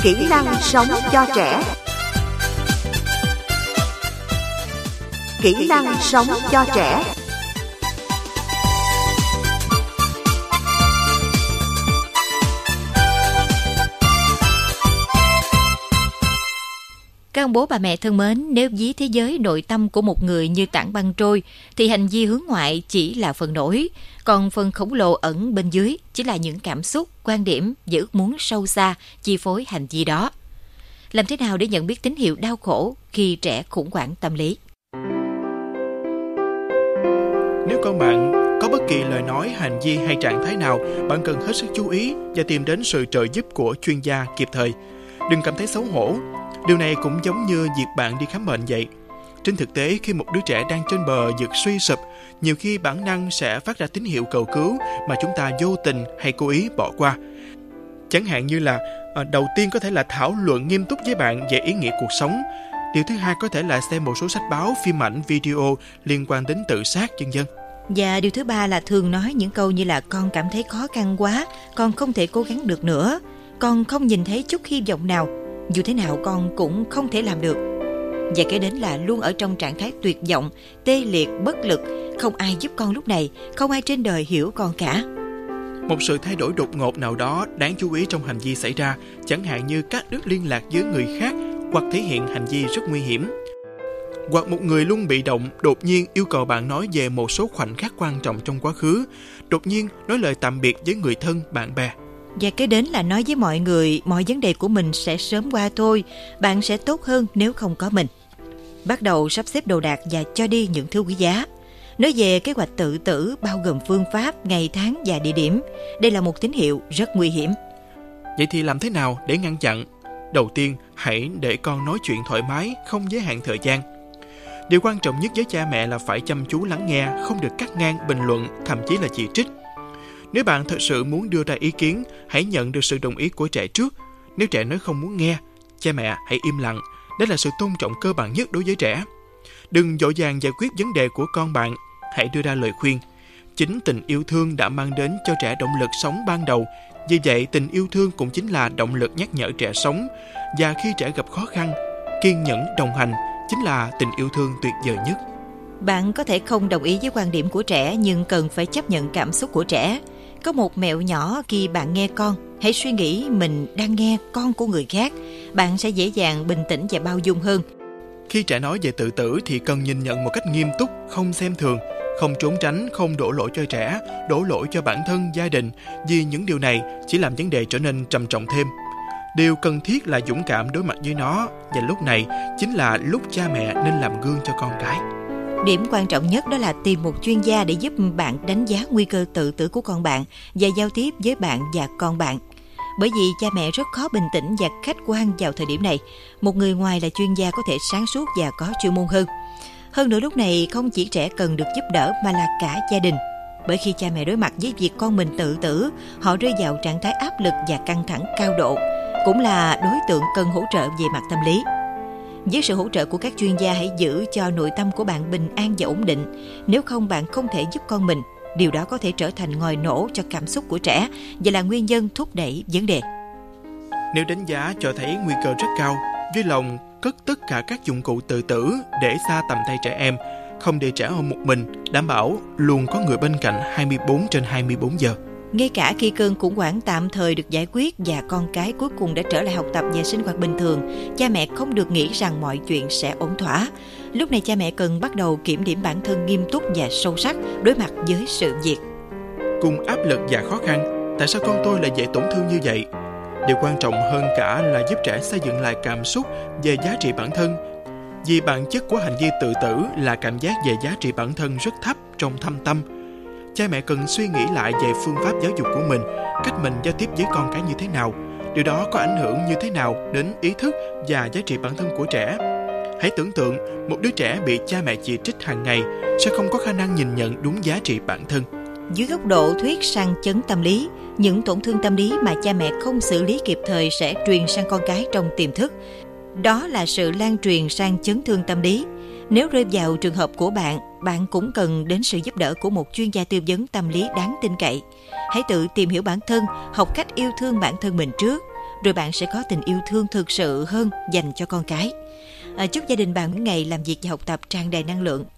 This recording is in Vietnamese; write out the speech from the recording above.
Kỹ năng sống cho trẻ. Kỹ năng sống cho trẻ. Các ông bố bà mẹ thân mến, nếu ví thế giới nội tâm của một người như tảng băng trôi, thì hành vi hướng ngoại chỉ là phần nổi, còn phần khổng lồ ẩn bên dưới chỉ là những cảm xúc, quan điểm và ước muốn sâu xa chi phối hành vi đó. Làm thế nào để nhận biết tín hiệu đau khổ khi trẻ khủng hoảng tâm lý? Nếu con bạn có bất kỳ lời nói, hành vi hay trạng thái nào, bạn cần hết sức chú ý và tìm đến sự trợ giúp của chuyên gia kịp thời. Đừng cảm thấy xấu hổ. Điều này cũng giống như việc bạn đi khám bệnh vậy. Trên thực tế, khi một đứa trẻ đang trên bờ vực suy sụp, nhiều khi bản năng sẽ phát ra tín hiệu cầu cứu mà chúng ta vô tình hay cố ý bỏ qua. Chẳng hạn như là đầu tiên có thể là thảo luận nghiêm túc với bạn về ý nghĩa cuộc sống. Điều thứ hai có thể là xem một số sách báo, phim ảnh, video liên quan đến tự sát, v.v. Và điều thứ ba là thường nói những câu như là con cảm thấy khó khăn quá, con không thể cố gắng được nữa, con không nhìn thấy chút hy vọng nào, dù thế nào con cũng không thể làm được. Và kế đến là luôn ở trong trạng thái tuyệt vọng, tê liệt, bất lực, không ai giúp con lúc này, không ai trên đời hiểu con cả. Một sự thay đổi đột ngột nào đó đáng chú ý trong hành vi xảy ra, chẳng hạn như cắt đứt liên lạc với người khác hoặc thể hiện hành vi rất nguy hiểm. Hoặc một người luôn bị động đột nhiên yêu cầu bạn nói về một số khoảnh khắc quan trọng trong quá khứ, đột nhiên nói lời tạm biệt với người thân, bạn bè. Và kế đến là nói với mọi người mọi vấn đề của mình sẽ sớm qua thôi, bạn sẽ tốt hơn nếu không có mình. Bắt đầu sắp xếp đồ đạc và cho đi những thứ quý giá. Nói về kế hoạch tự tử bao gồm phương pháp, ngày tháng và địa điểm. Đây là một tín hiệu rất nguy hiểm. Vậy thì làm thế nào để ngăn chặn? Đầu tiên, hãy để con nói chuyện thoải mái, không giới hạn thời gian. Điều quan trọng nhất với cha mẹ là phải chăm chú lắng nghe, không được cắt ngang, bình luận, thậm chí là chỉ trích. Nếu bạn thật sự muốn đưa ra ý kiến, hãy nhận được sự đồng ý của trẻ trước. Nếu trẻ nói không muốn nghe, cha mẹ hãy im lặng. Đó là sự tôn trọng cơ bản nhất đối với trẻ. Đừng vội vàng giải quyết vấn đề của con bạn, hãy đưa ra lời khuyên. Chính tình yêu thương đã mang đến cho trẻ động lực sống ban đầu. Vì vậy, tình yêu thương cũng chính là động lực nhắc nhở trẻ sống. Và khi trẻ gặp khó khăn, kiên nhẫn đồng hành chính là tình yêu thương tuyệt vời nhất. Bạn có thể không đồng ý với quan điểm của trẻ, nhưng cần phải chấp nhận cảm xúc của trẻ. Có một mẹo nhỏ khi bạn nghe con, hãy suy nghĩ mình đang nghe con của người khác. Bạn sẽ dễ dàng bình tĩnh và bao dung hơn. Khi trẻ nói về tự tử thì cần nhìn nhận một cách nghiêm túc, không xem thường, không trốn tránh, không đổ lỗi cho trẻ, đổ lỗi cho bản thân, gia đình, vì những điều này chỉ làm vấn đề trở nên trầm trọng thêm. Điều cần thiết là dũng cảm đối mặt với nó, và lúc này chính là lúc cha mẹ nên làm gương cho con cái. Điểm quan trọng nhất đó là tìm một chuyên gia để giúp bạn đánh giá nguy cơ tự tử của con bạn và giao tiếp với bạn và con bạn. Bởi vì cha mẹ rất khó bình tĩnh và khách quan vào thời điểm này. Một người ngoài là chuyên gia có thể sáng suốt và có chuyên môn hơn. Hơn nữa lúc này không chỉ trẻ cần được giúp đỡ mà là cả gia đình. Bởi khi cha mẹ đối mặt với việc con mình tự tử, họ rơi vào trạng thái áp lực và căng thẳng cao độ, cũng là đối tượng cần hỗ trợ về mặt tâm lý. Với sự hỗ trợ của các chuyên gia, hãy giữ cho nội tâm của bạn bình an và ổn định. Nếu không, bạn không thể giúp con mình. Điều đó có thể trở thành ngòi nổ cho cảm xúc của trẻ và là nguyên nhân thúc đẩy vấn đề. Nếu đánh giá cho thấy nguy cơ rất cao, vui lòng cất tất cả các dụng cụ tự tử để xa tầm tay trẻ em, không để trẻ ở một mình, đảm bảo luôn có người bên cạnh 24/24 giờ. Ngay cả khi cơn khủng hoảng tạm thời được giải quyết và con cái cuối cùng đã trở lại học tập và sinh hoạt bình thường, cha mẹ không được nghĩ rằng mọi chuyện sẽ ổn thỏa. Lúc này cha mẹ cần bắt đầu kiểm điểm bản thân nghiêm túc và sâu sắc đối mặt với sự việc. Cùng áp lực và khó khăn, tại sao con tôi lại dễ tổn thương như vậy? Điều quan trọng hơn cả là giúp trẻ xây dựng lại cảm xúc về giá trị bản thân. Vì bản chất của hành vi tự tử là cảm giác về giá trị bản thân rất thấp trong thâm tâm. Cha mẹ cần suy nghĩ lại về phương pháp giáo dục của mình, cách mình giao tiếp với con cái như thế nào. Điều đó có ảnh hưởng như thế nào đến ý thức và giá trị bản thân của trẻ. Hãy tưởng tượng một đứa trẻ bị cha mẹ chỉ trích hàng ngày sẽ không có khả năng nhìn nhận đúng giá trị bản thân. Dưới góc độ thuyết sang chấn tâm lý, những tổn thương tâm lý mà cha mẹ không xử lý kịp thời sẽ truyền sang con cái trong tiềm thức. Đó là sự lan truyền sang chấn thương tâm lý. Nếu rơi vào trường hợp của bạn, bạn cũng cần đến sự giúp đỡ của một chuyên gia tư vấn tâm lý đáng tin cậy. Hãy tự tìm hiểu bản thân, học cách yêu thương bản thân mình trước. rồi bạn sẽ có tình yêu thương thực sự hơn dành cho con cái. Chúc gia đình bạn ngày làm việc và học tập tràn đầy năng lượng.